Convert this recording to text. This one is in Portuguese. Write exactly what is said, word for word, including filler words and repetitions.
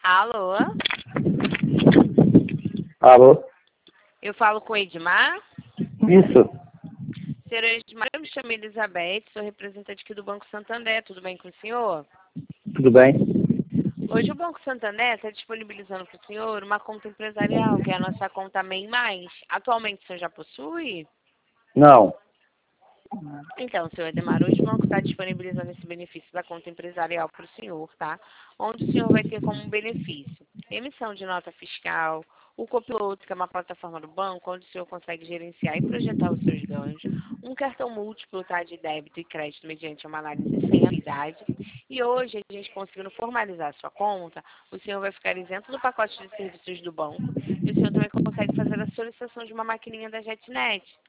Alô? Alô? Eu falo com o Edmar? Isso. Senhor Edmar, eu me chamo Elizabeth, sou representante aqui do Banco Santander. Tudo bem com o senhor? Tudo bem? Hoje o Banco Santander está disponibilizando para o senhor uma conta empresarial, que é a nossa conta MEI Mais. Atualmente o senhor já possui? Não. Então, senhor Edmar, hoje o banco está disponibilizando esse benefício da conta empresarial para o senhor, tá? Onde o senhor vai ter como benefício emissão de nota fiscal, o Copiloto, que é uma plataforma do banco, onde o senhor consegue gerenciar e projetar os seus ganhos, um cartão múltiplo, tá, de débito e crédito mediante uma análise sem anuidade. E hoje, a gente conseguindo formalizar a sua conta, o senhor vai ficar isento do pacote de serviços do banco e o senhor também consegue fazer a solicitação de uma maquininha da JetNet.